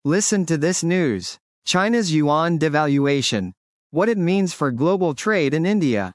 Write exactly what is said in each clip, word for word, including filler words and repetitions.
Listen to this news. China's yuan devaluation. What it means for global trade in India.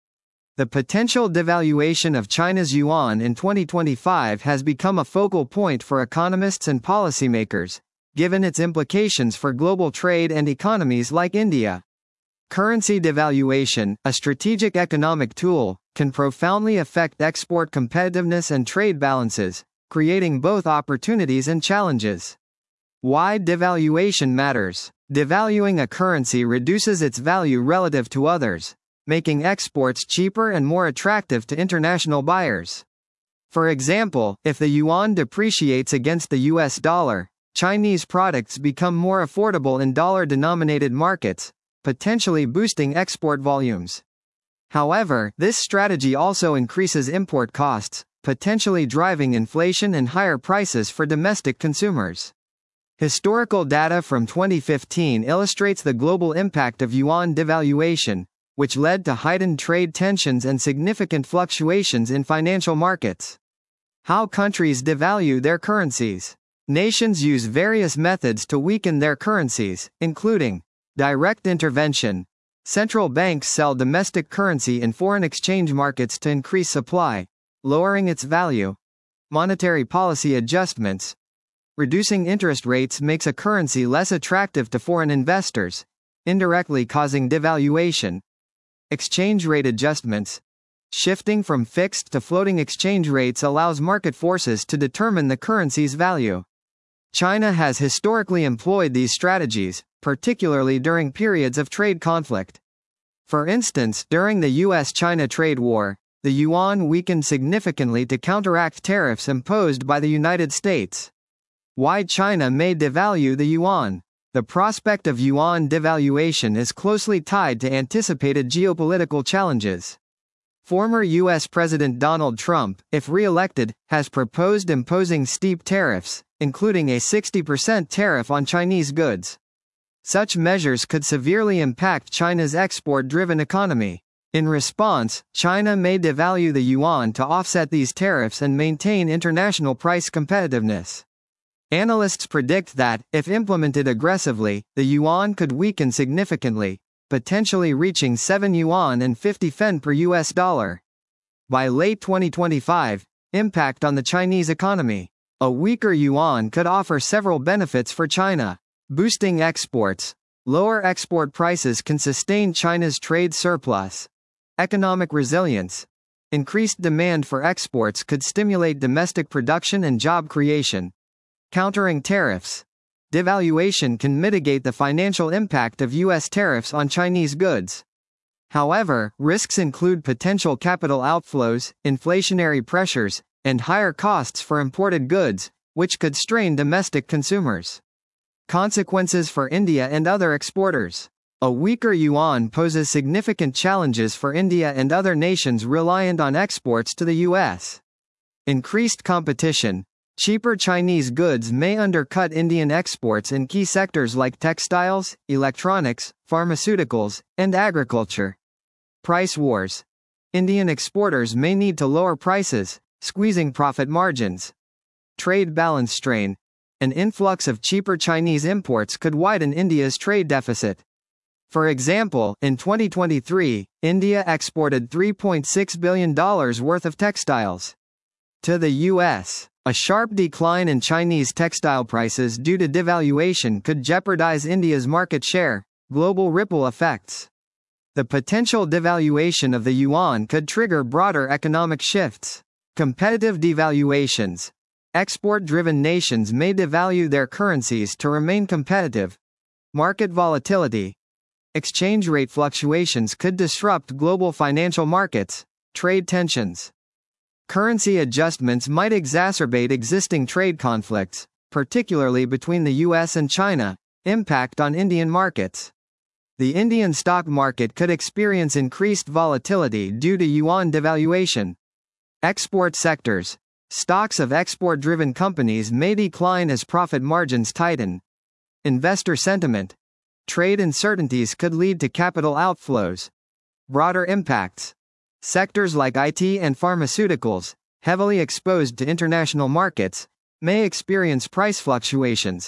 The potential devaluation of China's yuan in twenty twenty-five has become a focal point for economists and policymakers, given its implications for global trade and economies like India. Currency devaluation, a strategic economic tool, can profoundly affect export competitiveness and trade balances, creating both opportunities and challenges. Why devaluation matters. Devaluing a currency reduces its value relative to others, making exports cheaper and more attractive to international buyers. For example, if the yuan depreciates against the U S dollar, Chinese products become more affordable in dollar-denominated markets, potentially boosting export volumes. However, this strategy also increases import costs, potentially driving inflation and higher prices for domestic consumers. Historical data from twenty fifteen illustrates the global impact of yuan devaluation, which led to heightened trade tensions and significant fluctuations in financial markets. How countries devalue their currencies. Nations use various methods to weaken their currencies, including direct intervention. Central banks sell domestic currency in foreign exchange markets to increase supply, lowering its value. Monetary policy adjustments. Reducing interest rates makes a currency less attractive to foreign investors, indirectly causing devaluation. Exchange rate adjustments. Shifting from fixed to floating exchange rates allows market forces to determine the currency's value. China has historically employed these strategies, particularly during periods of trade conflict. For instance, during the U S China trade war, the yuan weakened significantly to counteract tariffs imposed by the United States. Why China may devalue the yuan. The prospect of yuan devaluation is closely tied to anticipated geopolitical challenges. Former U S President Donald Trump, if re-elected, has proposed imposing steep tariffs, including a sixty percent tariff on Chinese goods. Such measures could severely impact China's export-driven economy. In response, China may devalue the yuan to offset these tariffs and maintain international price competitiveness. Analysts predict that, if implemented aggressively, the yuan could weaken significantly, potentially reaching seven yuan and fifty fen per U S dollar. By late twenty twenty-five, impact on the Chinese economy. A weaker yuan could offer several benefits for China. Boosting exports. Lower export prices can sustain China's trade surplus. Economic resilience. Increased demand for exports could stimulate domestic production and job creation. Countering tariffs. Devaluation can mitigate the financial impact of U S tariffs on Chinese goods. However, risks include potential capital outflows, inflationary pressures, and higher costs for imported goods, which could strain domestic consumers. Consequences for India and other exporters. A weaker yuan poses significant challenges for India and other nations reliant on exports to the U S. Increased competition. Cheaper Chinese goods may undercut Indian exports in key sectors like textiles, electronics, pharmaceuticals, and agriculture. Price wars. Indian exporters may need to lower prices, squeezing profit margins. Trade balance strain. An influx of cheaper Chinese imports could widen India's trade deficit. For example, in twenty twenty-three, India exported three point six billion dollars worth of textiles to the U S. A sharp decline in Chinese textile prices due to devaluation could jeopardize India's market share. Global ripple effects. The potential devaluation of the yuan could trigger broader economic shifts. Competitive devaluations. Export-driven nations may devalue their currencies to remain competitive. Market volatility. Exchange rate fluctuations could disrupt global financial markets. Trade tensions. Currency adjustments might exacerbate existing trade conflicts, particularly between the U S and China. Impact on Indian markets. The Indian stock market could experience increased volatility due to yuan devaluation. Export sectors. Stocks of export-driven companies may decline as profit margins tighten. Investor sentiment. Trade uncertainties could lead to capital outflows. Broader impacts. Sectors like I T and pharmaceuticals, heavily exposed to international markets, may experience price fluctuations.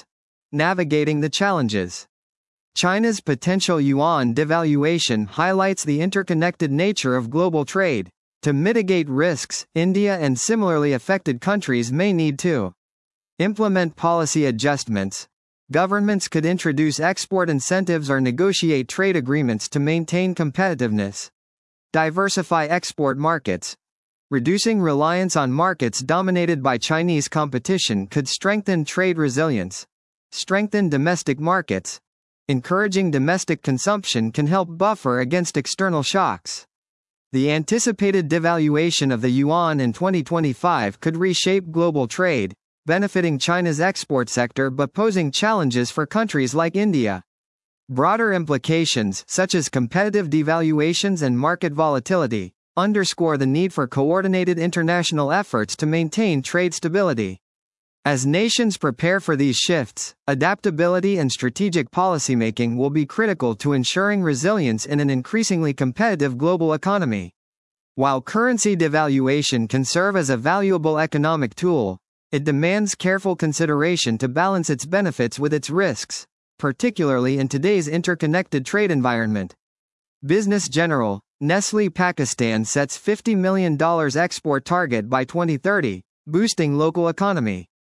navigating the challenges. China's potential yuan devaluation highlights the interconnected nature of global trade. To mitigate risks, India and similarly affected countries may need to implement policy adjustments. Governments could introduce export incentives or negotiate trade agreements to maintain competitiveness. Diversify export markets. Reducing reliance on markets dominated by Chinese competition could strengthen trade resilience. Strengthen domestic markets. Encouraging domestic consumption can help buffer against external shocks. The anticipated devaluation of the yuan in twenty twenty-five could reshape global trade, benefiting China's export sector but posing challenges for countries like India. Broader implications, such as competitive devaluations and market volatility, underscore the need for coordinated international efforts to maintain trade stability. As nations prepare for these shifts, adaptability and strategic policymaking will be critical to ensuring resilience in an increasingly competitive global economy. While currency devaluation can serve as a valuable economic tool, it demands careful consideration to balance its benefits with its risks, particularly in today's interconnected trade environment. Business General, Nestlé Pakistan sets fifty million dollars export target by twenty thirty, boosting local economy.